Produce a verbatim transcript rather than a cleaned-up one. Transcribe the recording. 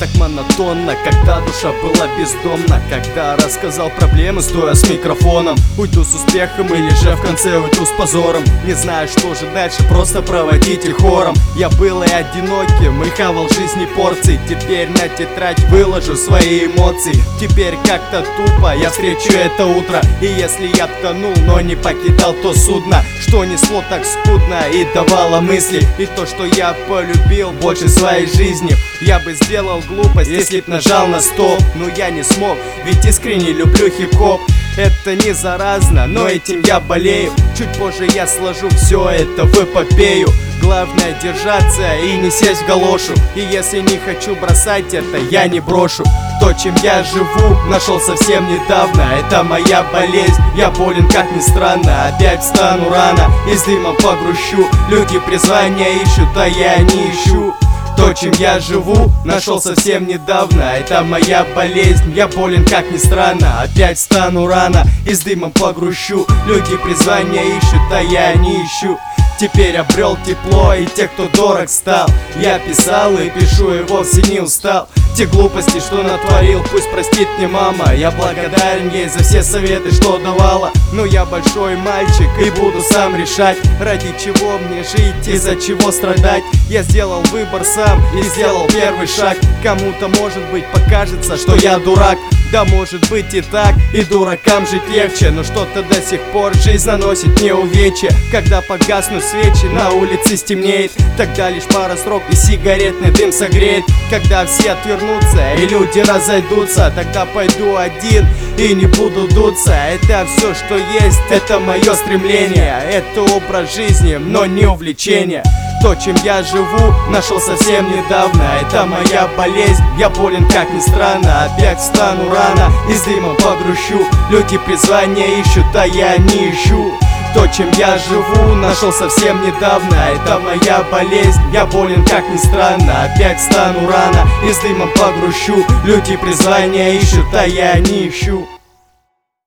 так монотонно, когда душа была бездомна. Когда рассказал проблемы, стоя с микрофоном. Уйду с успехом или же в конце уйду с позором. Не знаю, что же дальше, просто проводите хором. Я был и одиноким, и хавал жизни порции. Теперь на тетрадь выложу свои эмоции. Теперь как-то тупо я встречу это утро. И если я тонул, но не покидал то судно, что несло так скудно и давало мысли. И то, что я полюбил больше своей жизни, я бы сделал глупость, если б нажал на стоп. Но я не смог, ведь искренне люблю хип-хоп. Это не заразно, но этим я болею. Чуть позже я сложу все это в эпопею. Главное держаться и не сесть в галошу. И если не хочу бросать это, я не брошу. То, чем я живу, нашел совсем недавно. Это моя болезнь, я болен, как ни странно. Опять встану рано и с дымом погрущу. Люди призвания ищут, а я не ищу. То, чем я живу, нашел совсем недавно. Это моя болезнь, я болен, как ни странно. Опять встану рано и с дымом погрущу. Люди призвания ищут, а я не ищу. Теперь обрел тепло и те, кто дорог стал. Я писал и пишу и вовсе не устал. Те глупости, что натворил, пусть простит мне мама. Я благодарен ей за все советы, что давала. Но я большой мальчик и буду сам решать, ради чего мне жить, из-за чего страдать. Я сделал выбор сам и сделал первый шаг. Кому-то, может быть, покажется, что я дурак. Да, может быть и так, и дуракам жить легче. Но что-то до сих пор жизнь наносит мне увечья. Когда погаснут свечи, на улице стемнеет, тогда лишь пара строк и сигаретный дым согреет. Когда все отвернутся и люди разойдутся, тогда пойду один и не буду дуться. Это все, что есть, это мое стремление. Это образ жизни, но не увлечение. То, чем я живу, нашел совсем недавно. Это моя болезнь, я болен, как ни странно. Опять встану рано и с дымом погрущу. Люди призвания ищут, а я не ищу. То, чем я живу, нашел совсем недавно. Это моя болезнь, я болен, как ни странно. Опять встану рано и с дымом погрущу. Люди призвания ищут, а я не ищу.